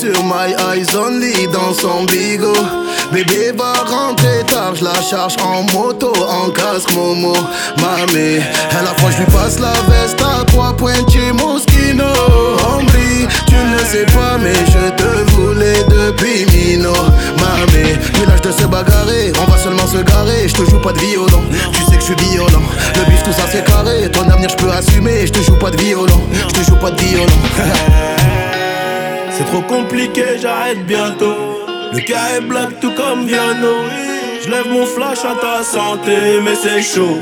sur My Eyes Only dans son bigot. Bébé va rentrer tard, je la charge en moto, en casque Momo. Mamé, elle a fois je lui passe la veste à 3 points chez Moschino. Hombre, tu ne sais pas mais je te voulais depuis Mino. Mamé, puis l'âge de se bagarrer, on va seulement se garer. Je te joue pas de violon, tu sais que je suis violent. Le bif tout ça c'est carré, ton avenir je peux assumer. Je te joue pas de violon, je te joue pas de violon. C'est trop compliqué, j'arrête bientôt. Le cas est black tout comme Viano. J'lève mon flash à ta santé, mais c'est chaud.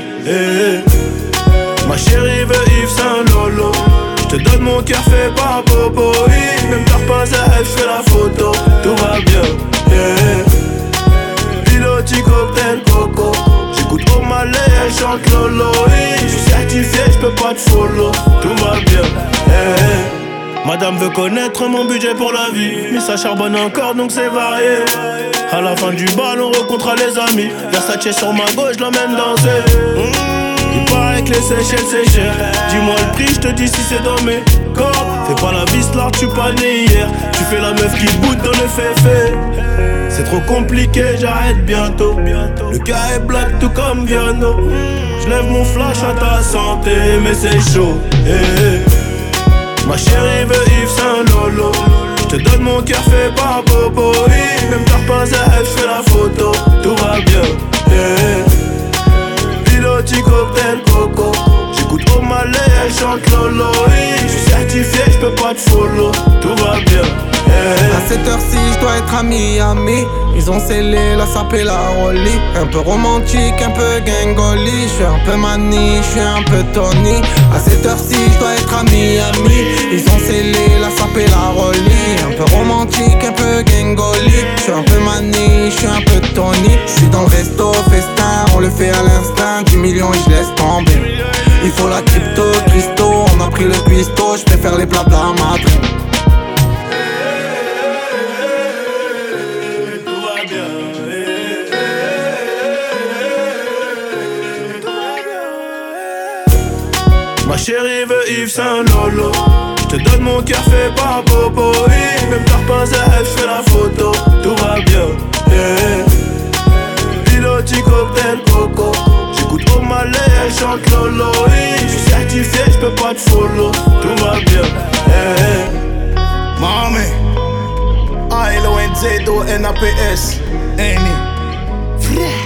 Ma chérie veut Yves Saint Lolo. J'te donne mon cœur fait par Bobo. Même t'as pas à j'fais la photo. Tout va bien. Piloti cocktail coco. J'écoute O'Malley, elle chante Lolo. J'suis certifié, j'peux pas te follow. Tout va bien. Madame veut connaître mon budget pour la vie, mais ça charbonne encore donc c'est varié. À la fin du bal on rencontrera les amis. Versace sur ma gauche, je l'emmène danser. Il paraît que les Seychelles c'est cher. Dis-moi le prix, je te dis si c'est dans mes cordes. Fais pas la vis là, tu pas né hier. Tu fais la meuf qui boude dans le féfé. C'est trop compliqué, j'arrête bientôt. Le cas est black tout comme Viano. J'lève mon flash à ta santé, mais c'est chaud. Ma chérie veut Yves Saint Lolo. J'te donne mon cœur fait par Bobo. Même t'as pas à j'fais la photo. Tout va bien. Piloti cocktail coco. J'écoute O'Malley, elle chante Lolo. J'suis certifié, j'peux pas te follow. Tout va bien. À cette heure-ci, je dois être à Miami. Ils ont scellé la sape et la rollie. Un peu romantique, un peu gangoli. Je suis un peu Manny, je suis un peu Tony. À cette heure-ci, je dois être à Miami. Ils ont scellé la sape et la rollie. Un peu romantique, un peu gangoli. Je suis un peu Manny, je suis un peu Tony. Je suis dans le resto, festin, on le fait à l'instinct. 10 millions et je laisse tomber. Il faut la crypto, Christo. On a pris le cuistot, je préfère les plats de la Madrid. Ma chérie veut Yves Saint Lolo. J'te donne mon cœur fait par Bobo. Même t'as pas à j'fais la photo. Tout va bien. Piloti cocktail coco. J'écoute O'Malley, elle chante Lolo. J'suis certifié, j'peux pas te follow. Tout va bien. Mami, A-L-O-N-Z-O-N-A-P-S. Annie.